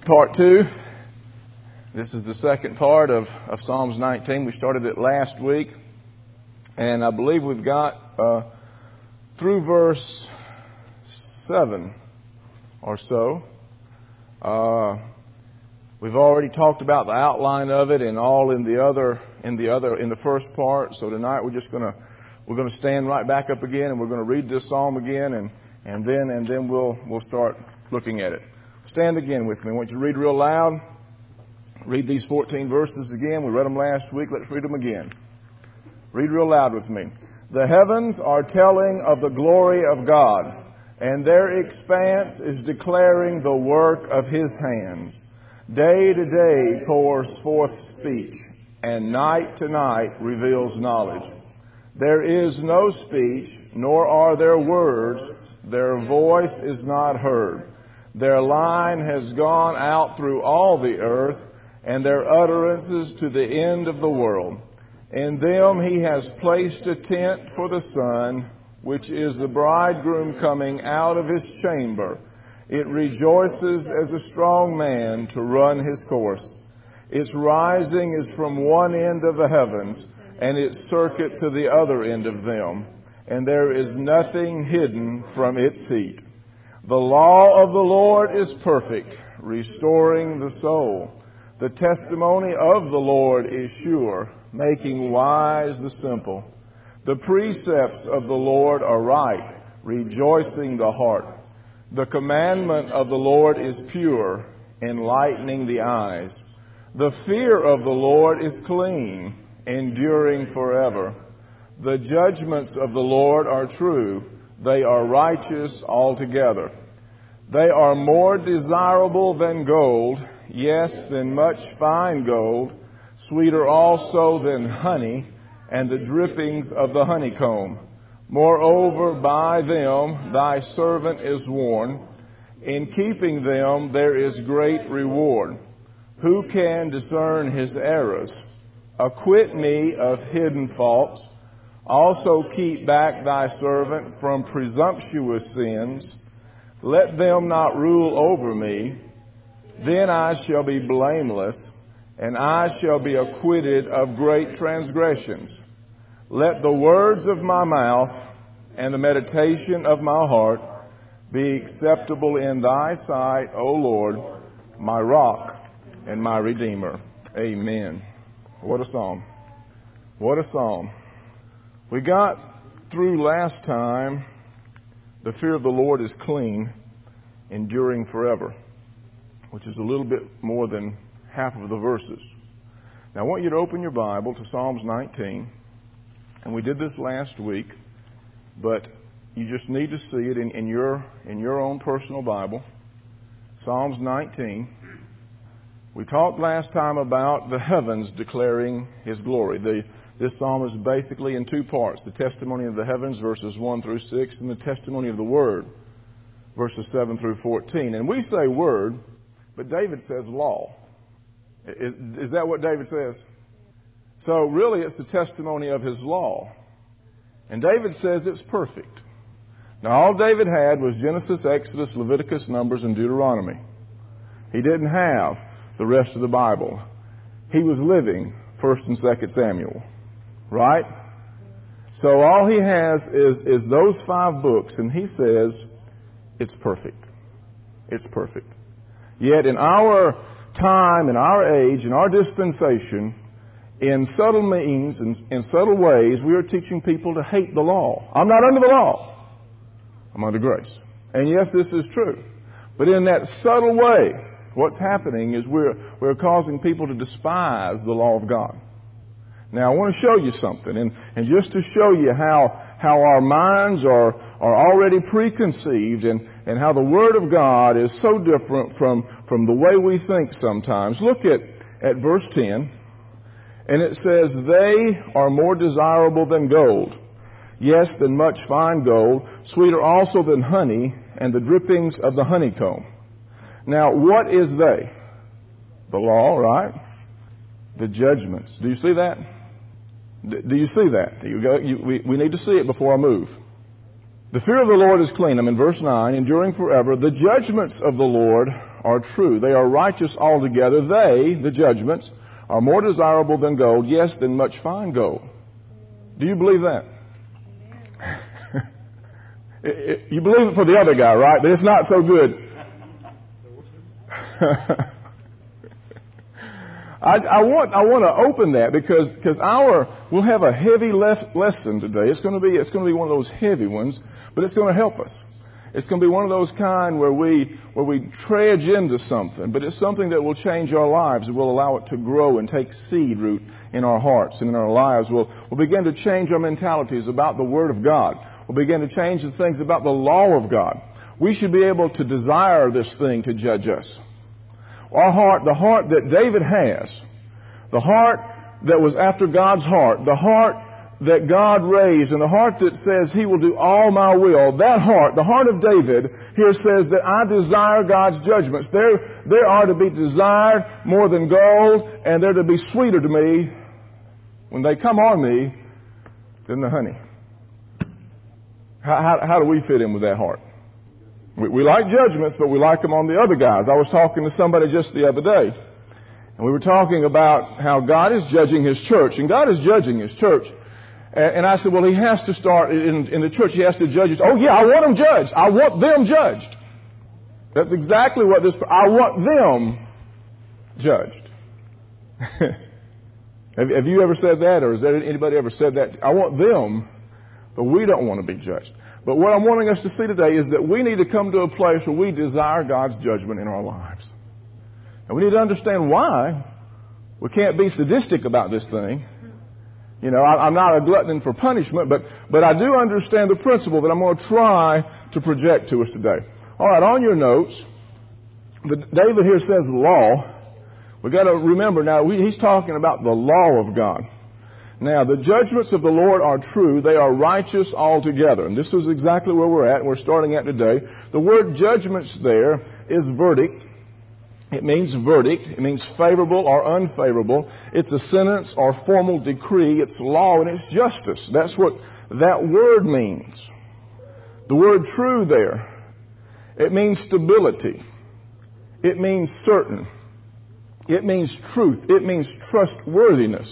part 2. This is the second part of Psalms 19. We started it last week, and I believe we've got through verse 7 or so. We've already talked about the outline of it and all in the first part. So tonight we're going to stand right back up again, and we're going to read this psalm again, and then we'll start looking at it. Stand again with me. I want you to read real loud. Read these 14 verses again. We read them last week. Let's read them again. Read real loud with me. The heavens are telling of the glory of God, and their expanse is declaring the work of His hands. Day to day pours forth speech, and night to night reveals knowledge. There is no speech, nor are there words. Their voice is not heard. Their line has gone out through all the earth, and their utterances to the end of the world. In them He has placed a tent for the sun, which is the bridegroom coming out of his chamber. It rejoices as a strong man to run his course. Its rising is from one end of the heavens, and its circuit to the other end of them, and there is nothing hidden from its seat. The law of the Lord is perfect, restoring the soul. The testimony of the Lord is sure, making wise the simple. The precepts of the Lord are right, rejoicing the heart. The commandment of the Lord is pure, enlightening the eyes. The fear of the Lord is clean, enduring forever. The judgments of the Lord are true. They are righteous altogether. They are more desirable than gold, yes, than much fine gold, sweeter also than honey and the drippings of the honeycomb. Moreover, by them thy servant is warned. In keeping them there is great reward. Who can discern his errors? Acquit me of hidden faults. Also keep back thy servant from presumptuous sins. Let them not rule over me. Then I shall be blameless, and I shall be acquitted of great transgressions. Let the words of my mouth and the meditation of my heart be acceptable in thy sight, O Lord, my rock and my redeemer. Amen. What a psalm. What a psalm. We got through last time, the fear of the Lord is clean, enduring forever, which is a little bit more than half of the verses. Now I want you to open your Bible to Psalms 19, and we did this last week, but you just need to see it in your own personal Bible. Psalms 19. We talked last time about the heavens declaring His glory. This psalm is basically in two parts: the testimony of the heavens, verses 1 through 6, and the testimony of the Word, verses 7 through 14. And we say word, but David says law. Is that what David says? So really it's the testimony of his law. And David says it's perfect. Now all David had was Genesis, Exodus, Leviticus, Numbers, and Deuteronomy. He didn't have the rest of the Bible. He was living 1st and 2nd Samuel. Right? So all he has is those 5 books, and he says it's perfect. It's perfect. Yet in our time, in our age, in our dispensation, in subtle means, in subtle ways, we are teaching people to hate the law. I'm not under the law. I'm under grace. And yes, this is true. But in that subtle way, what's happening is we're causing people to despise the law of God. Now I want to show you something, and just to show you how our minds are already preconceived, and how the Word of God is so different from the way we think sometimes. Look at verse 10, and it says, they are more desirable than gold, yes, than much fine gold, sweeter also than honey and the drippings of the honeycomb. Now what is they? The law, right? The judgments. Do you see that? Do you see that? We need to see it before I move. The fear of the Lord is clean. I'm in verse 9. Enduring forever. The judgments of the Lord are true. They are righteous altogether. They, the judgments, are more desirable than gold, yes, than much fine gold. Do you believe that? You believe it for the other guy, right? That it's not so good. I want to open that because we'll have a heavy lesson today. It's going to be one of those heavy ones, but it's going to help us. It's going to be one of those kind where we trudge into something, but it's something that will change our lives. It will allow it to grow and take seed root in our hearts and in our lives. We'll begin to change our mentalities about the Word of God. We'll begin to change the things about the law of God. We should be able to desire this thing to judge us. Our heart, the heart that David has, the heart that was after God's heart, the heart that God raised, and the heart that says He will do all my will, that heart, the heart of David, here says that I desire God's judgments. They are to be desired more than gold, and they're to be sweeter to me when they come on me than the honey. How do we fit in with that heart? We like judgments, but we like them on the other guys. I was talking to somebody just the other day, and we were talking about how God is judging His church, and God is judging His church. And I said, well, He has to start in the church. He has to judge it. Oh, yeah, I want them judged. I want them judged. That's exactly what I want them judged. Have you ever said that, or has anybody ever said that? I want them, but we don't want to be judged. But what I'm wanting us to see today is that we need to come to a place where we desire God's judgment in our lives. And we need to understand why. We can't be sadistic about this thing. You know, I'm not a glutton for punishment, but I do understand the principle that I'm going to try to project to us today. All right, on your notes, David here says law. We've got to remember now, he's talking about the law of God. Now, the judgments of the Lord are true. They are righteous altogether. And this is exactly where we're at, and we're starting at today. The word judgments there is verdict. It means verdict. It means favorable or unfavorable. It's a sentence or formal decree. It's law and it's justice. That's what that word means. The word true there, it means stability. It means certain. It means truth. It means trustworthiness.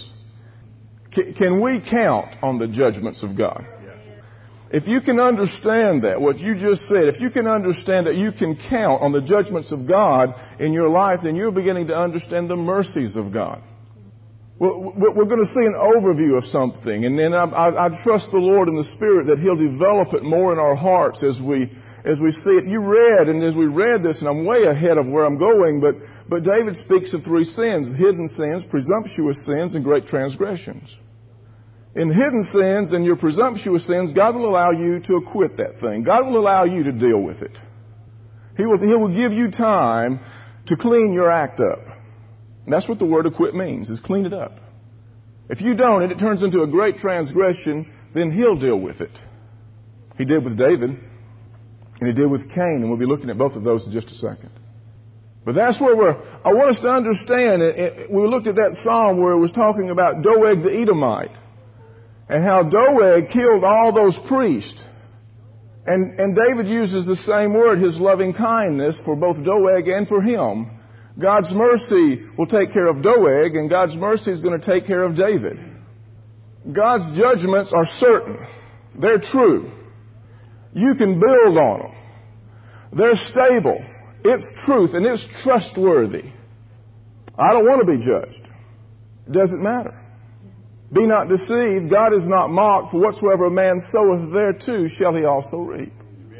Can we count on the judgments of God? If you can understand that, what you just said, if you can understand that you can count on the judgments of God in your life, then you're beginning to understand the mercies of God. We're going to see an overview of something, and then I trust the Lord in the Spirit that He'll develop it more in our hearts as we see it. You read, and as we read this, and I'm way ahead of where I'm going, but David speaks of three sins: hidden sins, presumptuous sins, and great transgressions. In hidden sins and your presumptuous sins, God will allow you to acquit that thing. God will allow you to deal with it. He will give you time to clean your act up. And that's what the word acquit means, is clean it up. If you don't, and it turns into a great transgression, then He'll deal with it. He did with David, and He did with Cain, and we'll be looking at both of those in just a second. But that's where I want us to understand, we looked at that psalm where it was talking about Doeg the Edomite, and how Doeg killed all those priests. And David uses the same word, his loving kindness, for both Doeg and for him. God's mercy will take care of Doeg, and God's mercy is going to take care of David. God's judgments are certain. They're true. You can build on them. They're stable. It's truth, and it's trustworthy. I don't want to be judged. It doesn't matter. Be not deceived. God is not mocked. For whatsoever a man soweth thereto shall he also reap.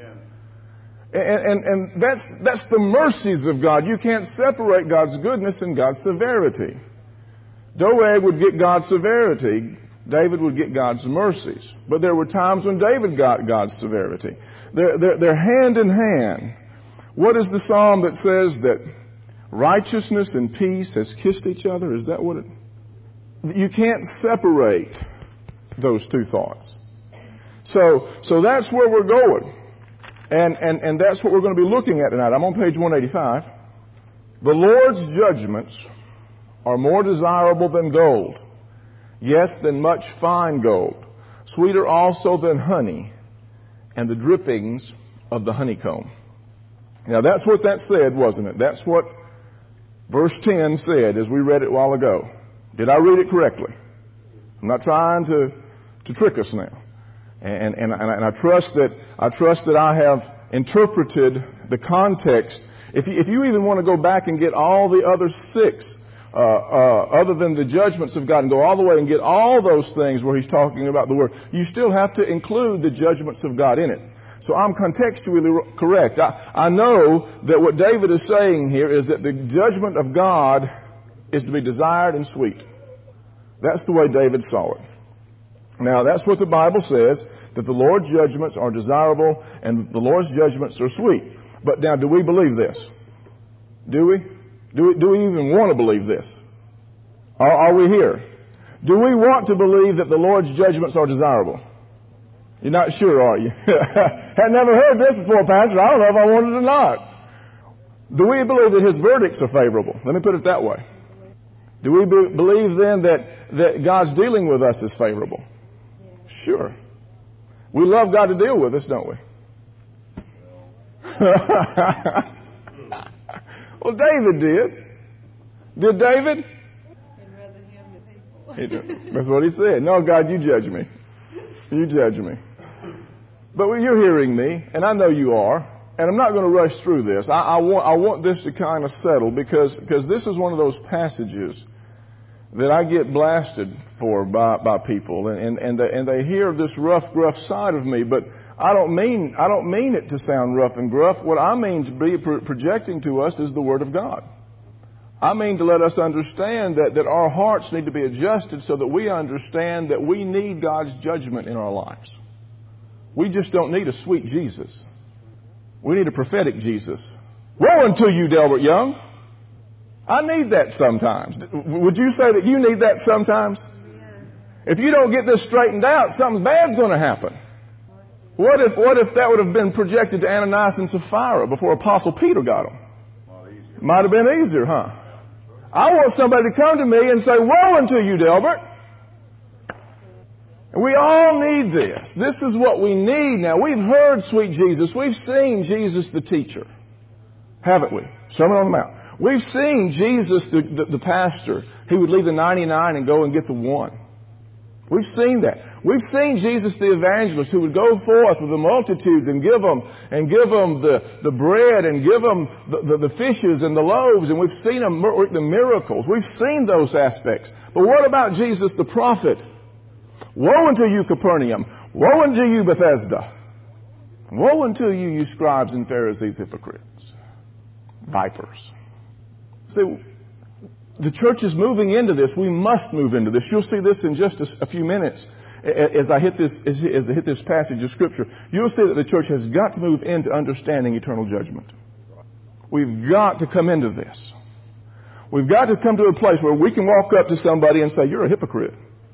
Amen. And that's the mercies of God. You can't separate God's goodness and God's severity. Doeg would get God's severity. David would get God's mercies. But there were times when David got God's severity. They're hand in hand. What is the psalm that says that righteousness and peace has kissed each other? Is that what it... You can't separate those two thoughts. So that's where we're going. And that's what we're going to be looking at tonight. I'm on page 185. The Lord's judgments are more desirable than gold. Yes, than much fine gold. Sweeter also than honey and the drippings of the honeycomb. Now that's what that said, wasn't it? That's what verse 10 said as we read it a while ago. Did I read it correctly? I'm not trying to trick us now. And I trust that I have interpreted the context. If you even want to go back and get all the other 6, other than the judgments of God, and go all the way and get all those things where he's talking about the Word, you still have to include the judgments of God in it. So I'm contextually correct. I know that what David is saying here is that the judgment of God is to be desired and sweet. That's the way David saw it. Now, that's what the Bible says, that the Lord's judgments are desirable and the Lord's judgments are sweet. But now, do we believe this? Do we? Do we even want to believe this? Are we here? Do we want to believe that the Lord's judgments are desirable? You're not sure, are you? Had never heard this before, Pastor. I don't know if I want it or not. Do we believe that His verdicts are favorable? Let me put it that way. Do we believe then that God's dealing with us is favorable? Sure. We love God to deal with us, don't we? Well, David did. Did David? That's what he said. No, God, you judge me. You judge me. But you're hearing me, and I know you are, and I'm not going to rush through this. I want this to kind of settle because this is one of those passages that I get blasted for by people, and they hear this rough, gruff side of me, but I don't mean it to sound rough and gruff. What I mean to be projecting to us is the Word of God. I mean to let us understand that our hearts need to be adjusted so that we understand that we need God's judgment in our lives. We just don't need a sweet Jesus. We need a prophetic Jesus. Woe unto you, Delbert Young. I need that sometimes. Would you say that you need that sometimes? If you don't get this straightened out, something bad's going to happen. What if that would have been projected to Ananias and Sapphira before Apostle Peter got them? Might have been easier, huh? I want somebody to come to me and say, woe unto you, Delbert. And we all need this. This is what we need now. We've heard sweet Jesus. We've seen Jesus the teacher. Haven't we? Sermon on the Mount. We've seen Jesus the pastor. He would leave the 99 and go and get the one. We've seen that. We've seen Jesus the evangelist who would go forth with the multitudes and give them the bread and give them the fishes and the loaves, and we've seen him work the miracles. We've seen those aspects. But what about Jesus the prophet? Woe unto you, Capernaum! Woe unto you, Bethesda! Woe unto you, you scribes and Pharisees, hypocrites! Vipers. See, the church is moving into this. We must move into this. You'll see this in just a few minutes as I hit this passage of Scripture. You'll see that the church has got to move into understanding eternal judgment. We've got to come into this. We've got to come to a place where we can walk up to somebody and say, you're a hypocrite.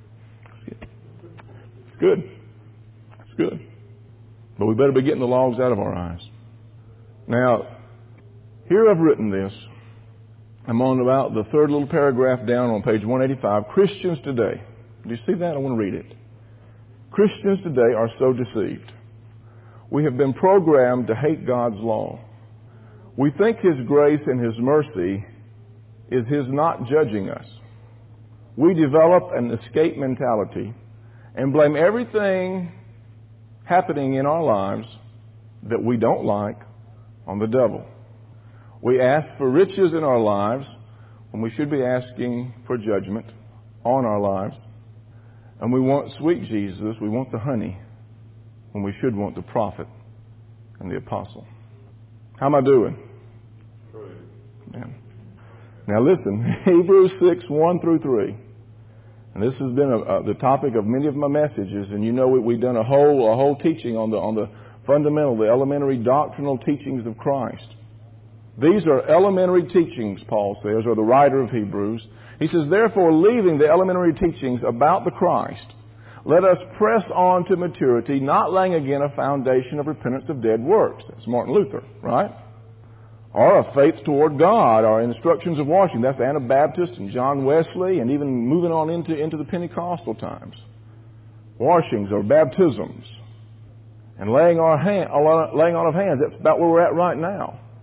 It's good. It's good. But we better be getting the logs out of our eyes. Now, here I've written this. I'm on about the third little paragraph down on page 185. Christians today. Do you see that? I want to read it. Christians today are so deceived. We have been programmed to hate God's law. We think His grace and His mercy is His not judging us. We develop an escape mentality and blame everything happening in our lives that we don't like on the devil. We ask for riches in our lives when we should be asking for judgment on our lives. And we want sweet Jesus, we want the honey, when we should want the prophet and the apostle. How am I doing? Yeah. Now listen, Hebrews 6, 1 through 3. And this has been the topic of many of my messages. And you know we've done a whole teaching on the fundamental, the elementary doctrinal teachings of Christ. These are elementary teachings, Paul says, or the writer of Hebrews. He says, therefore, leaving the elementary teachings about the Christ, let us press on to maturity, not laying again a foundation of repentance of dead works. That's Martin Luther, right? Or of faith toward God, or instructions of washing. That's Anabaptist and John Wesley, and even moving on into the Pentecostal times. Washings or baptisms. And laying on of hands. That's about where we're at right now.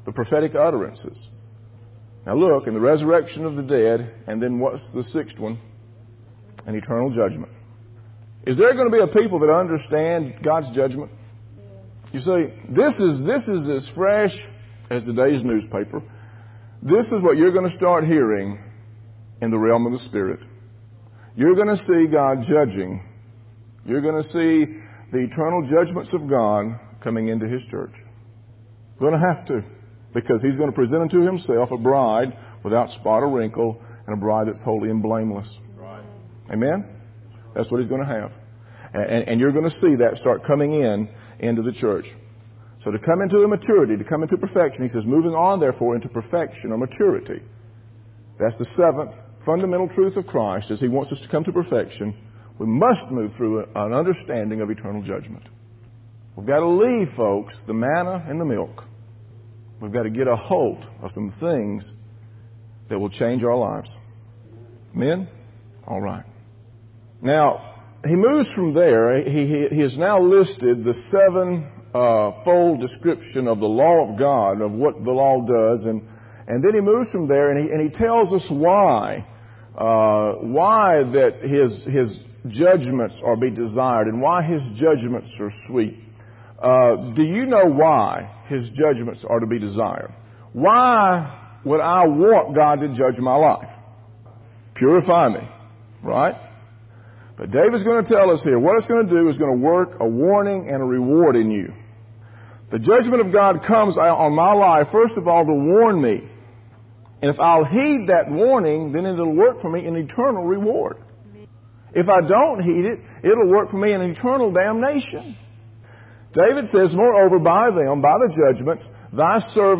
the prophetic utterances. Now look, in the resurrection of the dead, and then what's the sixth one? An eternal judgment. Is there going to be a people that understand God's judgment? You see, this is as fresh as today's newspaper. This is what you're going to start hearing in the realm of the Spirit. You're going to see God judging. You're going to see the eternal judgments of God coming into His church. You're going to have to, because He's going to present unto Himself a bride without spot or wrinkle, and a bride that's holy and blameless. Right. Amen? That's what He's going to have. And you're going to see that start coming into the church. So to come into the maturity, to come into perfection, He says, moving on therefore into perfection or maturity. That's the seventh fundamental truth of Christ, is He wants us to come to perfection. We must move through an understanding of eternal judgment. We've got to leave, folks, the manna and the milk. We've got to get a hold of some things that will change our lives. Amen? All right. Now, he moves from there. He has now listed the seven-fold description of the law of God, of what the law does, and then he moves from there, and he tells us why that his judgments are be desired, and why His judgments are sweet. Do you know why His judgments are to be desired? Why would I want God to judge my life? Purify me, right? But David's going to tell us here, what it's going to do is going to work a warning and a reward in you. The judgment of God comes on my life, first of all, to warn me. And if I'll heed that warning, then it'll work for me an eternal reward. If I don't heed it, it'll work for me an eternal damnation. David says, moreover, by the judgments, thy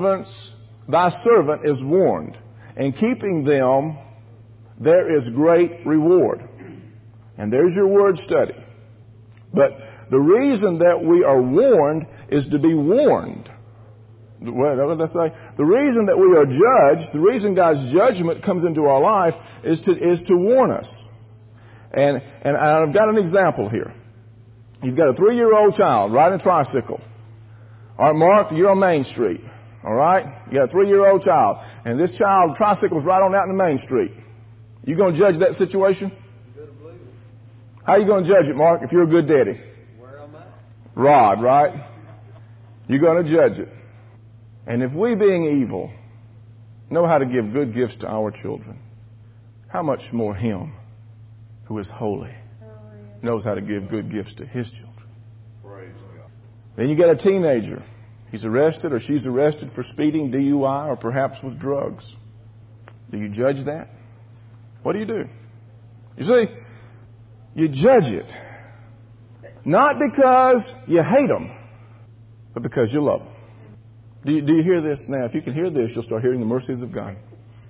servant is warned. And keeping them, there is great reward. And there's your word study. But the reason that we are warned is to be warned. What did I say? The reason that we are judged, the reason God's judgment comes into our life is to warn us. And I've got an example here. You've got a 3-year-old child riding a tricycle. All right, Mark, you're on Main Street. All right? You got a 3-year-old child. And this child tricycles right on out in the Main Street. You going to judge that situation? How are you going to judge it, Mark, if you're a good daddy? Where I'm at. Rod, right? You're going to judge it. And if we, being evil, know how to give good gifts to our children, how much more Him, who is holy, knows how to give good gifts to His children. Praise God. Then you get a teenager. He's arrested or she's arrested for speeding, DUI, or perhaps with drugs. Do you judge that? What do? You see, you judge it. Not because you hate them, but because you love them. Do you hear this now? If you can hear this, you'll start hearing the mercies of God.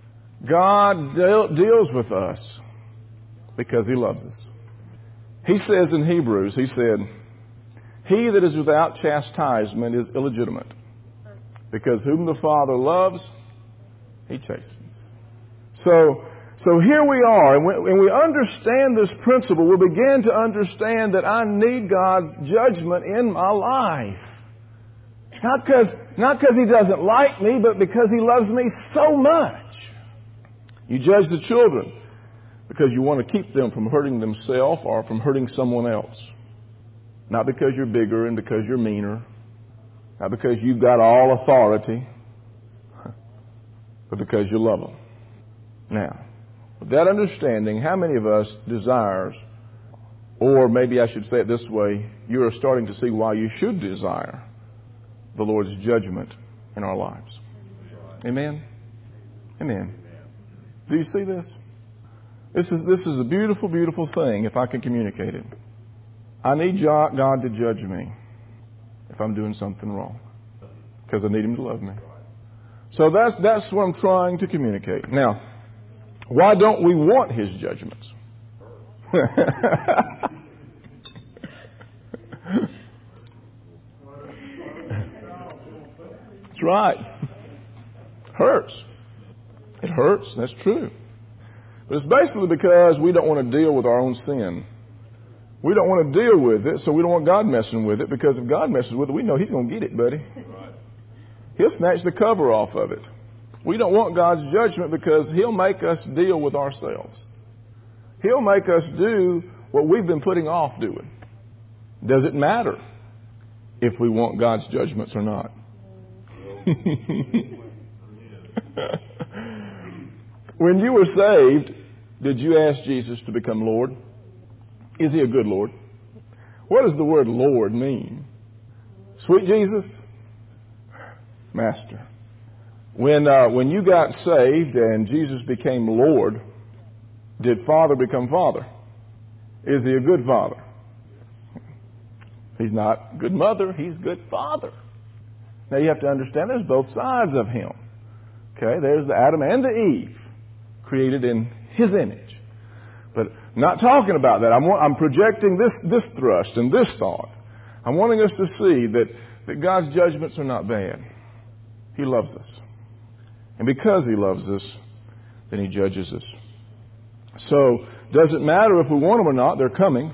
God deals with us because He loves us. He says in Hebrews, He said, he that is without chastisement is illegitimate, because whom the Father loves, He chastens. So here we are, and when we understand this principle, we begin to understand that I need God's judgment in my life. Not because He doesn't like me, but because He loves me so much. You judge the children because you want to keep them from hurting themselves or from hurting someone else. Not because you're bigger and because you're meaner. Not because you've got all authority. But because you love them. Now, with that understanding, how many of us desires, or maybe I should say it this way, you are starting to see why you should desire the Lord's judgment in our lives? Amen? Amen. Do you see this? This is a beautiful, beautiful thing if I can communicate it. I need God to judge me if I'm doing something wrong, because I need Him to love me. So that's what I'm trying to communicate. Now, why don't we want His judgments? That's right. Hurts. It hurts. That's true. But it's basically because we don't want to deal with our own sin. We don't want to deal with it, so we don't want God messing with it, because if God messes with it, we know He's going to get it, buddy. He'll snatch the cover off of it. We don't want God's judgment because He'll make us deal with ourselves. He'll make us do what we've been putting off doing. Does it matter if we want God's judgments or not? When you were saved, did you ask Jesus to become Lord? Is He a good Lord? What does the word Lord mean? Sweet Jesus? Master. When you got saved and Jesus became Lord, did Father become Father? Is He a good Father? He's not good mother, He's good Father. Now you have to understand there's both sides of Him. Okay, there's the Adam and the Eve created in His image. But not talking about that. I'm projecting this thrust and this thought. I'm wanting us to see that God's judgments are not bad. He loves us. And because He loves us, then He judges us. So, does it matter if we want them or not? They're coming.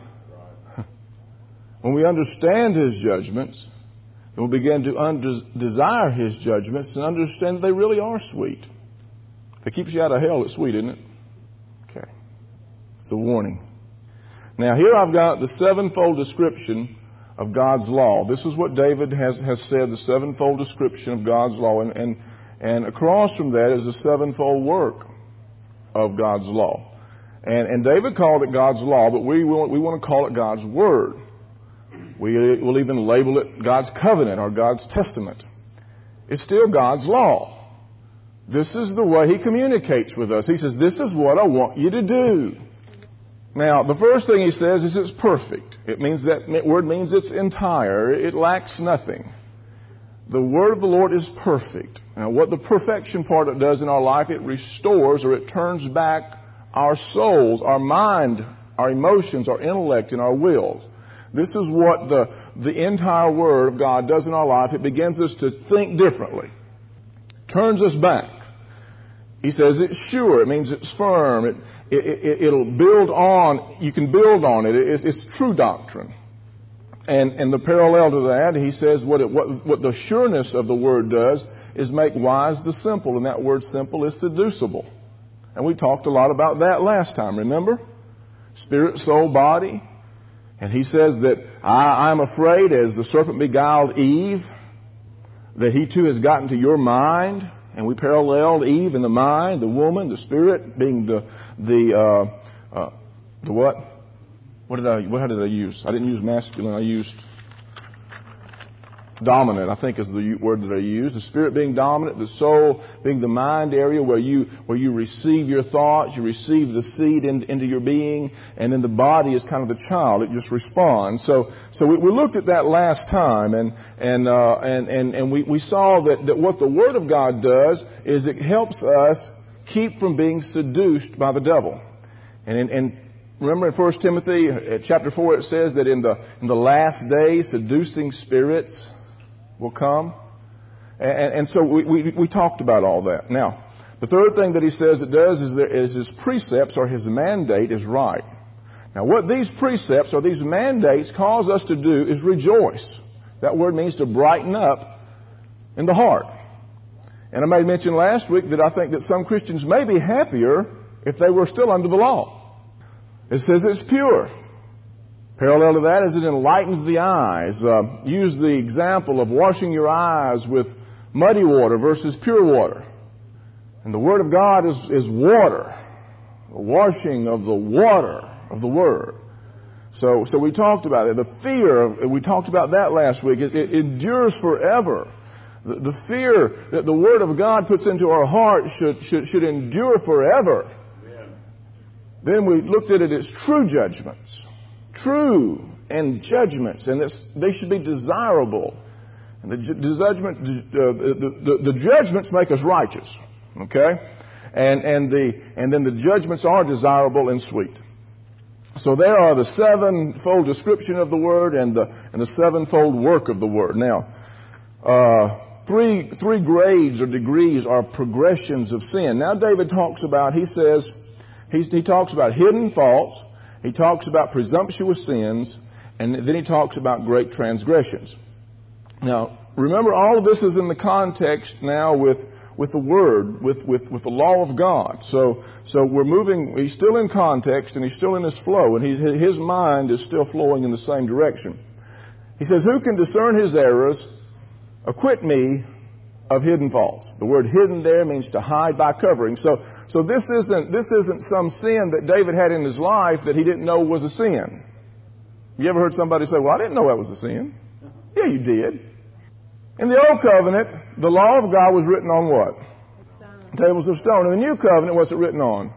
When we understand His judgments, then we begin to desire His judgments and understand that they really are sweet. If it keeps you out of hell, it's sweet, isn't it? Okay. It's a warning. Now, here I've got the sevenfold description of God's law. This is what David has said, the sevenfold description of God's law. And across from that is the sevenfold work of God's law. And David called it God's law, but we want to call it God's Word. We'll even label it God's covenant or God's testament. It's still God's law. This is the way He communicates with us. He says, this is what I want you to do. Now, the first thing He says is it's perfect. It means that word means it's entire. It lacks nothing. The word of the Lord is perfect. Now, what the perfection part it does in our life, it restores or it turns back our souls, our mind, our emotions, our intellect, and our wills. This is what the entire Word of God does in our life. It begins us to think differently. Turns us back. He says it's sure. It means it's firm. It'll build on. You can build on it. It's true doctrine. And the parallel to that, he says what the sureness of the Word does is make wise the simple. And that word simple is seducible. And we talked a lot about that last time, remember? Spirit, soul, body. And he says that I'm afraid as the serpent beguiled Eve, that he too has gotten to your mind. And we paralleled Eve in the mind, the woman, the spirit being the what? How did I use? I didn't use masculine. I used dominant, I think is the word that I used. The spirit being dominant, the soul being the mind area where you receive your thoughts, you receive the seed into your being, and then the body is kind of the child. It just responds. So we looked at that last time, and we saw that what the Word of God does is it helps us keep from being seduced by the devil. And remember in 1 Timothy chapter 4 it says that in the last days seducing spirits will come. And so we talked about all that. Now, the third thing that he says it does is his precepts or his mandate is right. Now, what these precepts or these mandates cause us to do is rejoice. That word means to brighten up in the heart. And I made mention last week that I think that some Christians may be happier if they were still under the law. It says it's pure. Parallel to that is it enlightens the eyes. Use the example of washing your eyes with muddy water versus pure water. And the Word of God is water. The washing of the water of the Word. So we talked about it. The fear, we talked about that last week. It endures forever. The fear that the Word of God puts into our heart should endure forever. Amen. Then we looked at it as true judgments. True and judgments, and they should be desirable. And the judgments make us righteous, okay? And then the judgments are desirable and sweet. So there are the sevenfold description of the Word and the sevenfold work of the Word. Now, three grades or degrees are progressions of sin. Now David talks about, he talks about hidden faults. He talks about presumptuous sins, and then he talks about great transgressions. Now, remember, all of this is in the context now with the Word, with the law of God. So we're moving, he's still in context and he's still in his flow, and his mind is still flowing in the same direction. He says, who can discern his errors? Acquit me of hidden faults. The word hidden there means to hide by covering. So this isn't some sin that David had in his life that he didn't know was a sin. You ever heard somebody say, well, I didn't know that was a sin? Yeah, you did. In the Old Covenant, the law of God was written on what? Tables of stone. In the New Covenant, what's it written on?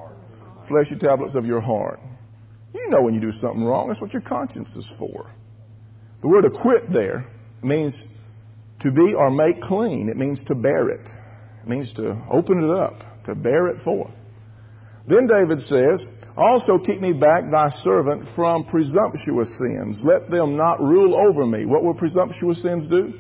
Fleshy tablets of your heart. You know when you do something wrong. That's what your conscience is for. The word acquit there means to be or make clean. It means to bear it. It means to open it up, to bear it forth. Then David says, also keep me back, thy servant, from presumptuous sins. Let them not rule over me. What will presumptuous sins do?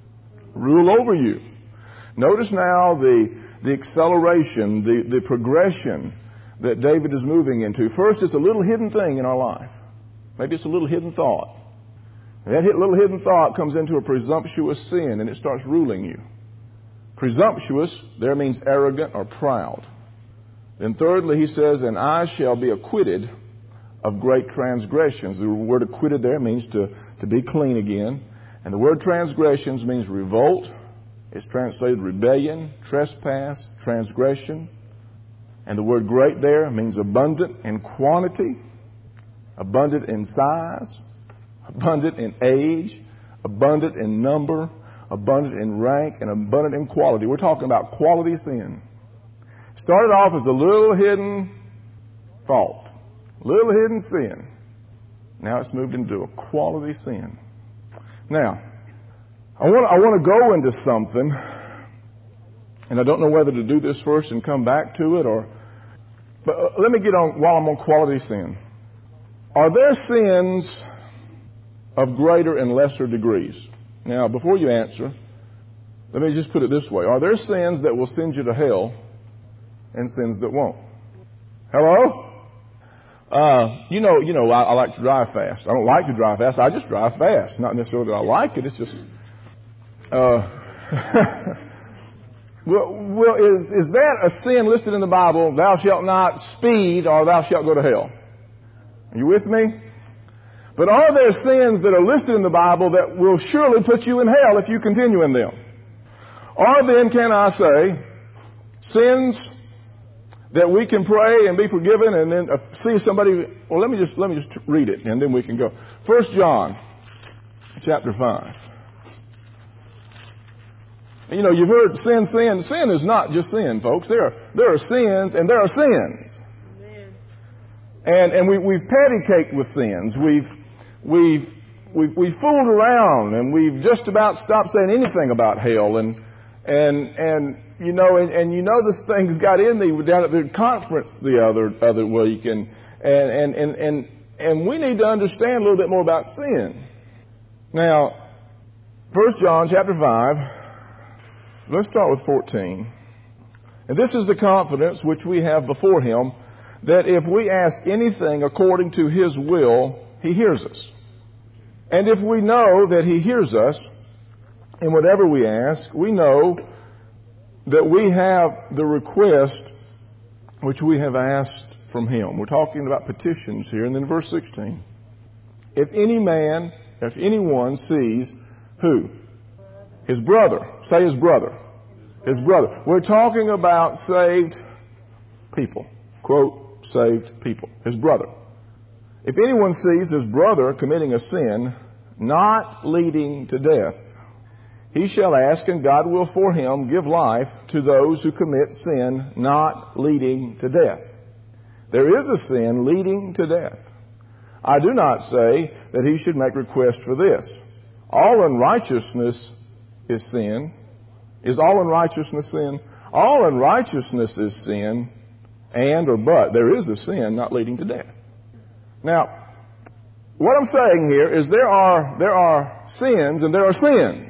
Rule over you. Notice now the acceleration, the progression that David is moving into. First, it's a little hidden thing in our life. Maybe it's a little hidden thought. And that little hidden thought comes into a presumptuous sin and it starts ruling you. Presumptuous there means arrogant or proud. Then thirdly, he says, and I shall be acquitted of great transgressions. The word acquitted there means to be clean again. And the word transgressions means revolt. It's translated rebellion, trespass, transgression. And the word great there means abundant in quantity, abundant in size, abundant in age, abundant in number, abundant in rank, and abundant in quality. We're talking about quality sin. Started off as a little hidden fault, little hidden sin. Now it's moved into a quality sin. Now, I want to go into something, and I don't know whether to do this first and come back to it, but let me get on while I'm on quality sin. Are there sins of greater and lesser degrees? Now, before you answer, let me just put it this way. Are there sins that will send you to hell and sins that won't? Hello? I like to drive fast. I don't like to drive fast. I just drive fast. Not necessarily that I like it. It's just, well, is that a sin listed in the Bible? Thou shalt not speed, or thou shalt go to hell. Are you with me? But are there sins that are listed in the Bible that will surely put you in hell if you continue in them? Or then, can I say, sins that we can pray and be forgiven and then see somebody. Well, let me just read it and then we can go. 1 John chapter 5. You know, you've heard sin. Sin is not just sin, folks. There are sins and there are sins. Amen. And we've patty caked with sins. We've fooled around and we've just about stopped saying anything about hell and this thing's got in me down at the conference the other week, and we need to understand a little bit more about sin. Now, 1 John chapter 5, let's start with 14. And this is the confidence which we have before Him, that if we ask anything according to His will, He hears us. And if we know that He hears us, in whatever we ask, we know that we have the request which we have asked from Him. We're talking about petitions here. And then verse 16. If anyone sees who? His brother. Say his brother. His brother. We're talking about saved people. Quote, saved people. His brother. If anyone sees his brother committing a sin not leading to death, he shall ask, and God will for him give life to those who commit sin not leading to death. There is a sin leading to death. I do not say that he should make request for this. All unrighteousness is sin. Is all unrighteousness sin? All unrighteousness is sin, but there is a sin not leading to death. Now, what I'm saying here is there are sins and there are sins.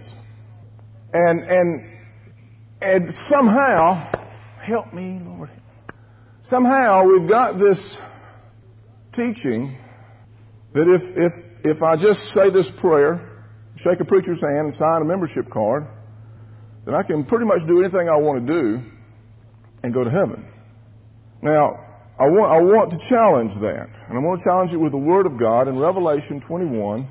And somehow, help me, Lord. Somehow we've got this teaching that if I just say this prayer shake a preacher's hand and sign a membership card, then I can pretty much do anything I want to do and go to heaven. Now, I want to challenge that. And I want to challenge it with the Word of God. In Revelation 21,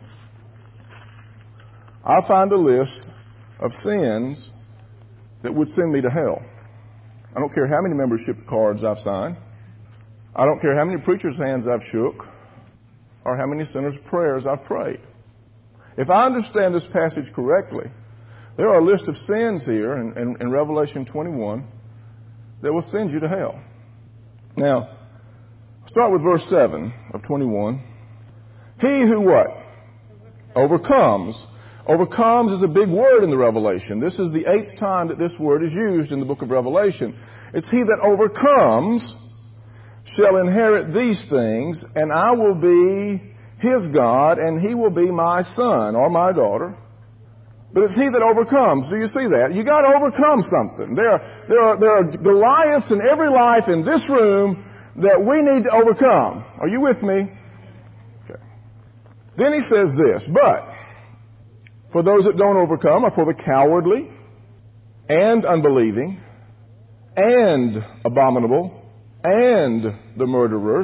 I find a list of sins that would send me to hell. I don't care how many membership cards I've signed. I don't care how many preachers' hands I've shook or how many sinners' prayers I've prayed. If I understand this passage correctly, there are a list of sins here in Revelation 21 that will send you to hell. Now, start with verse 7 of 21. He who what? Overcomes. Overcomes is a big word in the Revelation. This is the 8th time that this word is used in the book of Revelation. It's he that overcomes shall inherit these things, and I will be his God, and he will be my son or my daughter. But it's he that overcomes. Do you see that? You got to overcome something. There are Goliaths in every life in this room that we need to overcome. Are you with me? Okay. Then he says this, but for those that don't overcome are for the cowardly and unbelieving and abominable and the murderers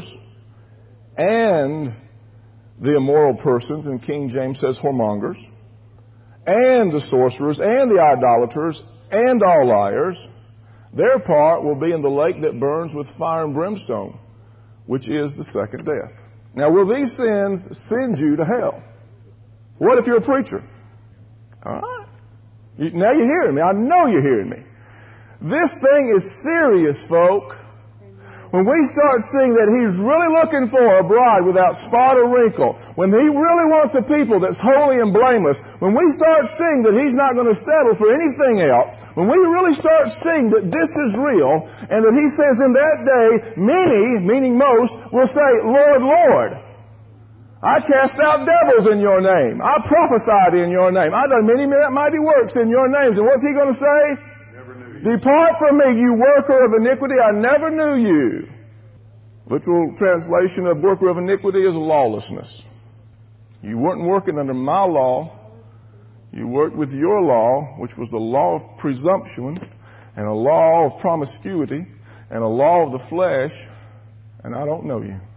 and the immoral persons, and King James says whoremongers, and the sorcerers and the idolaters and all liars. Their part will be in the lake that burns with fire and brimstone, which is the second death. Now, will these sins send you to hell? What if you're a preacher? All right. Now you're hearing me. I know you're hearing me. This thing is serious, folk. When we start seeing that He's really looking for a bride without spot or wrinkle, when He really wants a people that's holy and blameless, when we start seeing that He's not going to settle for anything else, when we really start seeing that this is real, and that He says in that day, many, meaning most, will say, Lord, Lord, I cast out devils in your name. I prophesied in your name. I done many mighty works in your names. And what's He going to say? Depart from me, you worker of iniquity, I never knew you. Literal translation of worker of iniquity is lawlessness. You weren't working under my law. You worked with your law, which was the law of presumption and a law of promiscuity and a law of the flesh, and I don't know you.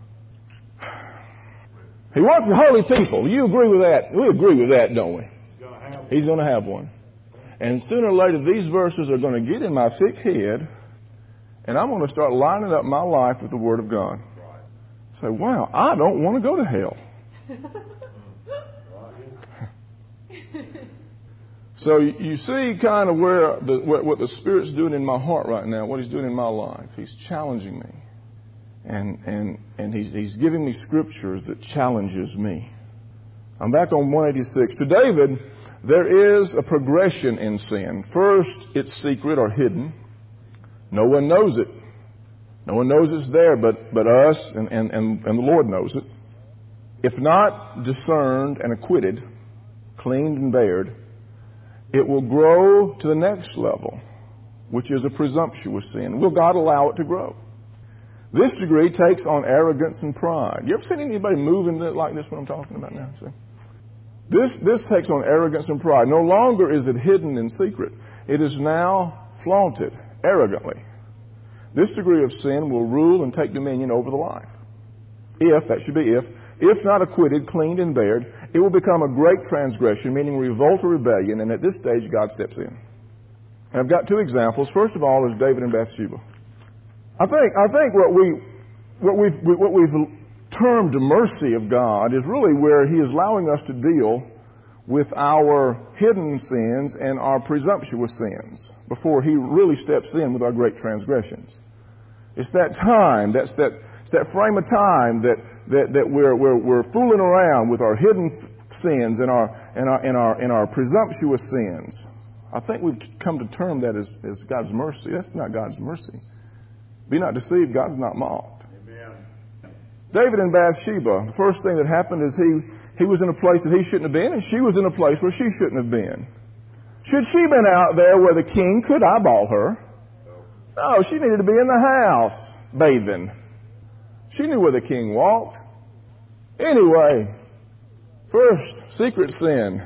He wants the holy people. You agree with that? We agree with that, don't we? He's going to have one. And sooner or later, these verses are going to get in my thick head, and I'm going to start lining up my life with the Word of God. Say, wow, I don't want to go to hell. So you see kind of what the Spirit's doing in my heart right now, what He's doing in my life. He's challenging me. And he's giving me scriptures that challenges me. I'm back on 186. To David, there is a progression in sin. First, it's secret or hidden. No one knows it. No one knows it's there but us, and the Lord knows it. If not discerned and acquitted, cleaned and bared, it will grow to the next level, which is a presumptuous sin. Will God allow it to grow? This degree takes on arrogance and pride. You ever seen anybody moving like this, what I'm talking about now? See? This takes on arrogance and pride. No longer is it hidden in secret. It is now flaunted arrogantly. This degree of sin will rule and take dominion over the life. If not acquitted, cleaned, and bared, it will become a great transgression, meaning revolt or rebellion, and at this stage, God steps in. And I've got two examples. First of all is David and Bathsheba. I think what we've termed mercy of God is really where He is allowing us to deal with our hidden sins and our presumptuous sins before He really steps in with our great transgressions. It's that time, it's that frame of time that we're fooling around with our hidden sins and our presumptuous sins. I think we've come to term that as God's mercy. That's not God's mercy. Be not deceived, God's not mocked. Amen. David and Bathsheba, the first thing that happened is he was in a place that he shouldn't have been, and she was in a place where she shouldn't have been. Should she have been out there where the king could eyeball her? No, she needed to be in the house bathing. She knew where the king walked. Anyway, first, secret sin.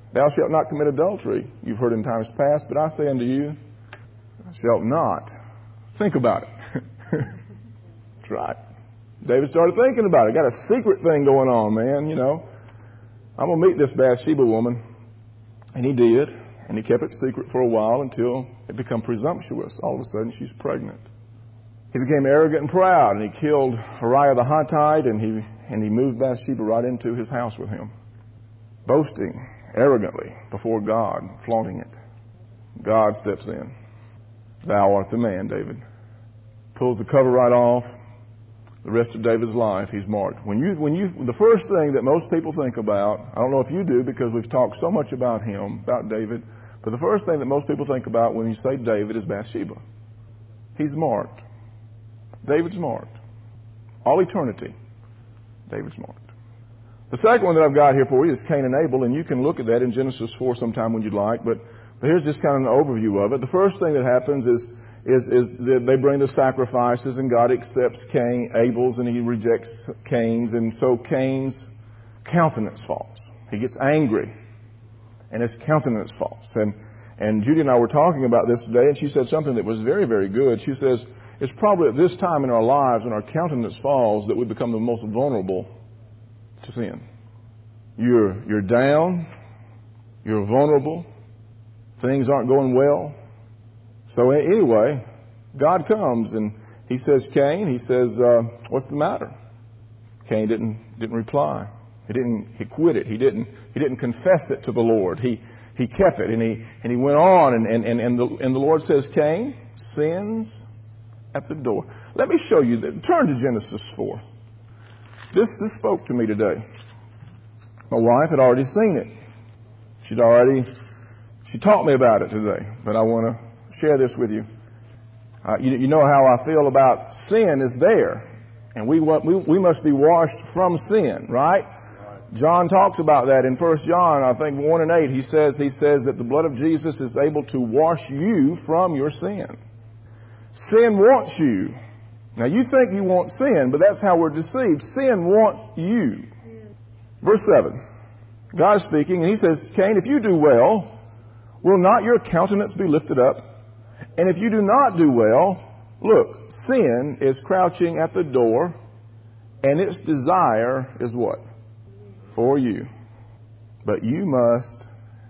Thou shalt not commit adultery. You've heard in times past, but I say unto you, thou shalt not. Think about it. That's right. David started thinking about it. Got a secret thing going on, man, you know. I'm going to meet this Bathsheba woman. And he did. And he kept it secret for a while until it became presumptuous. All of a sudden, she's pregnant. He became arrogant and proud, and he killed Uriah the Hittite, and he moved Bathsheba right into his house with him. Boasting arrogantly before God, flaunting it. God steps in. Thou art the man, David. Pulls the cover right off. The rest of David's life, he's marked. The first thing that most people think about, I don't know if you do because we've talked so much about him, about David, but the first thing that most people think about when you say David is Bathsheba. He's marked. David's marked. All eternity, David's marked. The second one that I've got here for you is Cain and Abel, and you can look at that in Genesis 4 sometime when you'd like, but here's just kind of an overview of it. The first thing that happens is that they bring the sacrifices, and God accepts Abel's, and he rejects Cain's, and so Cain's countenance falls. He gets angry, and his countenance falls. And Judy and I were talking about this today, and she said something that was very, very good. She says, it's probably at this time in our lives when our countenance falls that we become the most vulnerable to sin. You're down. You're vulnerable. Things aren't going well. So anyway, God comes and he says, Cain, he says, what's the matter? Cain didn't reply. He quit it. He didn't confess it to the Lord. He kept it and he went on and the Lord says, Cain, sin's at the door. Let me show you that. Turn to Genesis 4. This spoke to me today. My wife had already seen it. She taught me about it today, but I want to share this with you. You know how I feel about sin is there, and we must be washed from sin, right? John talks about that in 1 John, I think 1 and 8. He says that the blood of Jesus is able to wash you from your sin. Sin wants you. Now you think you want sin, but that's how we're deceived. Sin wants you. Verse 7. God is speaking, and he says, Cain, if you do well, will not your countenance be lifted up? And if you do not do well, look, sin is crouching at the door, and its desire is what? For you. But you must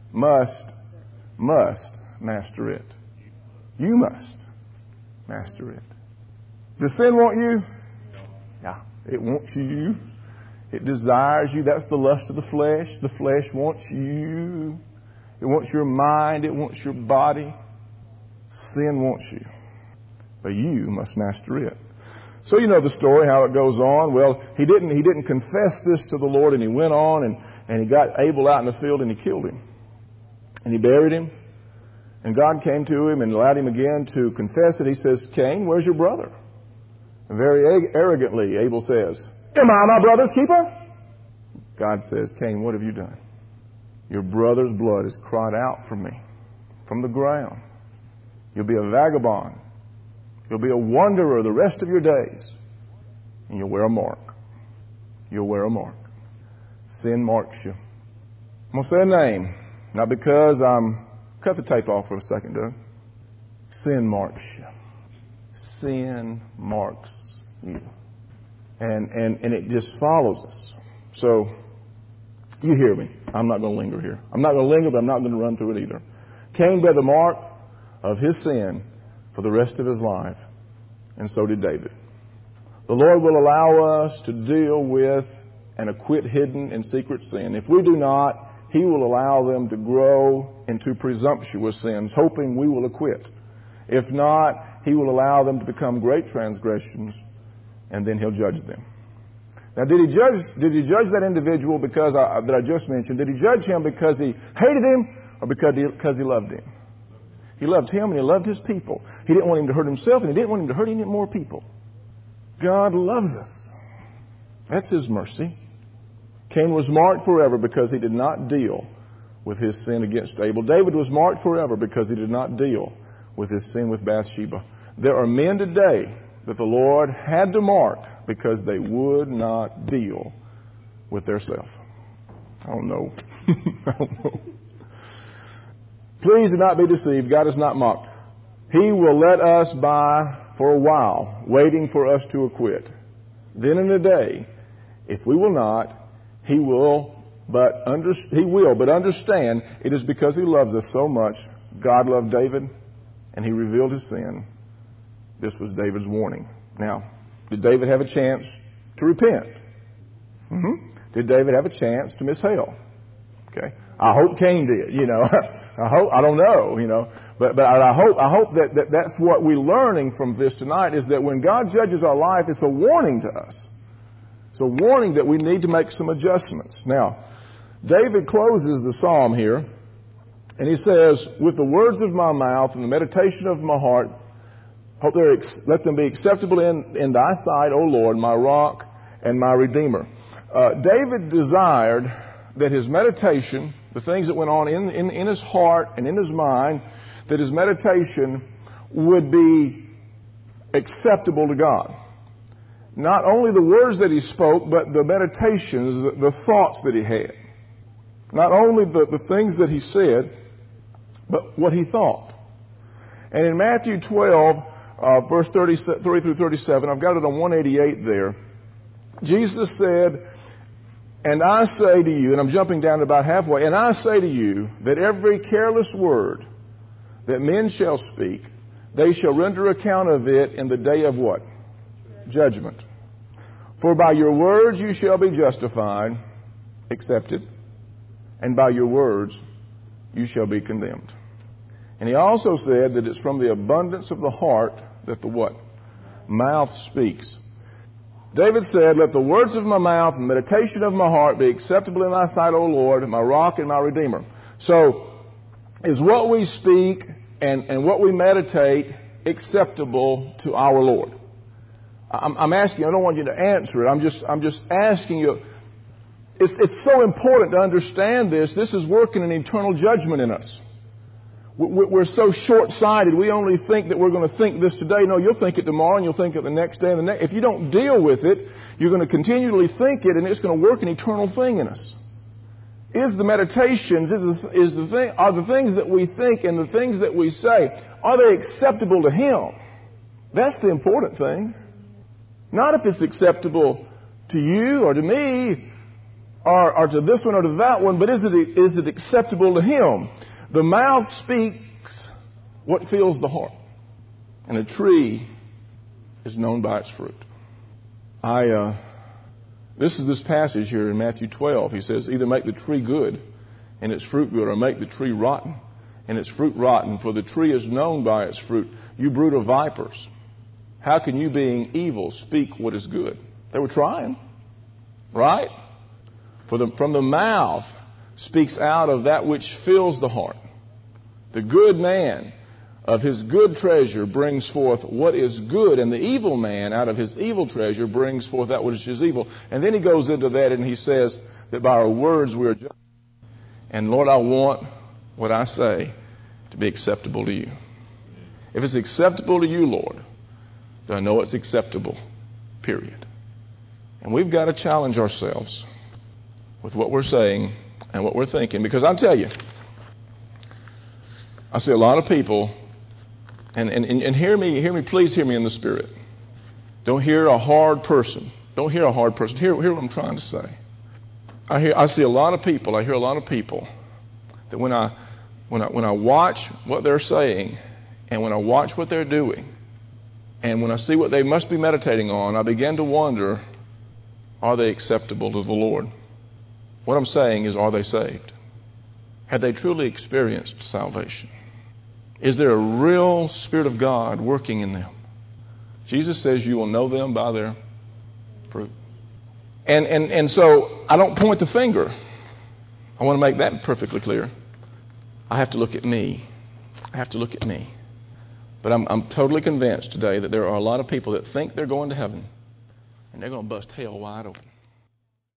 master it. You must master it. Does sin want you? Yeah, it wants you. It desires you. That's the lust of the flesh. The flesh wants you. It wants your mind. It wants your body. Sin wants you. But you must master it. So you know the story, how it goes on. Well, he didn't confess this to the Lord, and he went on and he got Abel out in the field and he killed him. And he buried him. And God came to him and allowed him again to confess it. He says, Cain, where's your brother? And very arrogantly, Abel says, am I my brother's keeper? God says, Cain, what have you done? Your brother's blood is cried out for me from the ground. You'll be a vagabond. You'll be a wanderer the rest of your days. And you'll wear a mark. You'll wear a mark. Sin marks you. I'm going to say a name. Not because cut the tape off for a second, Doug. Sin marks you. Sin marks you. And it just follows us. So, you hear me. I'm not going to linger here. I'm not going to linger, but I'm not going to run through it either. Cain bear the mark of his sin for the rest of his life. And so did David. The Lord will allow us to deal with and acquit hidden and secret sin. If we do not, He will allow them to grow into presumptuous sins, hoping we will acquit. If not, He will allow them to become great transgressions, and then He'll judge them. Now, did He judge that individual that I just mentioned? Did He judge him because He hated him or because He loved him? He loved him and He loved His people. He didn't want him to hurt himself, and He didn't want him to hurt any more people. God loves us. That's His mercy. Cain was marked forever because he did not deal with his sin against Abel. David was marked forever because he did not deal with his sin with Bathsheba. There are men today that the Lord had to mark because they would not deal with their self. I don't know. I don't know. Please do not be deceived. God is not mocked. He will let us by for a while, waiting for us to acquit. Then in a day, if we will not, He will, but understand it is because He loves us so much. God loved David, and He revealed his sin. This was David's warning. Now, did David have a chance to repent? Did David have a chance to miss hell? Okay. I hope Cain did, I don't know, But I hope that that's what we're learning from this tonight, is that when God judges our life, it's a warning to us. It's a warning that we need to make some adjustments. Now, David closes the psalm here, and he says, with the words of my mouth and the meditation of my heart, let them be acceptable in thy sight, O Lord, my rock and my redeemer. David desired that his meditation, the things that went on in his heart and in his mind, that his meditation would be acceptable to God. Not only the words that he spoke, but the meditations, the thoughts that he had. Not only the things that he said, but what he thought. And in Matthew 12, verse 33 through 37, I've got it on 188 there, Jesus said, and I say to you, and I'm jumping down about halfway, and I say to you that every careless word that men shall speak, they shall render account of it in the day of what? Judgment. For by your words you shall be justified, accepted, and by your words you shall be condemned. And he also said that it's from the abundance of the heart that the what? Mouth speaks. David said, let the words of my mouth and meditation of my heart be acceptable in thy sight, O Lord, my rock and my redeemer. So, is what we speak and what we meditate acceptable to our Lord? I'm asking you, I don't want you to answer it. I'm just asking you. It's so important to understand this. This is working an eternal judgment in us. We're so short-sighted. We only think that we're going to think this today. No, you'll think it tomorrow, and you'll think it the next day, and the next. If you don't deal with it, you're going to continually think it, and it's going to work an eternal thing in us. Is the meditations, are the things that we think and the things that we say, are they acceptable to Him? That's the important thing. Not if it's acceptable to you or to me or to this one or to that one, but is it acceptable to Him? The mouth speaks what fills the heart. And a tree is known by its fruit. This is this passage here in Matthew 12. He says, either make the tree good and its fruit good, or make the tree rotten and its fruit rotten. For the tree is known by its fruit. You brood of vipers, how can you, being evil, speak what is good? They were trying, right? From the mouth speaks out of that which fills the heart. The good man of his good treasure brings forth what is good, and the evil man out of his evil treasure brings forth that which is evil. And then he goes into that and he says that by our words we are just. And Lord, I want what I say to be acceptable to you. If it's acceptable to you, Lord, then I know it's acceptable, period. And we've got to challenge ourselves with what we're saying and what we're thinking. Because I'll tell you, I see a lot of people, and please hear me in the Spirit. Don't hear a hard person. Don't hear a hard person. Hear what I'm trying to say. I hear a lot of people that when I watch what they're saying, and when I watch what they're doing, and when I see what they must be meditating on, I begin to wonder, are they acceptable to the Lord? What I'm saying is, are they saved? Have they truly experienced salvation? Is there a real Spirit of God working in them? Jesus says you will know them by their fruit. And so I don't point the finger. I want to make that perfectly clear. I have to look at me. But I'm totally convinced today that there are a lot of people that think they're going to heaven, and they're going to bust hell wide open.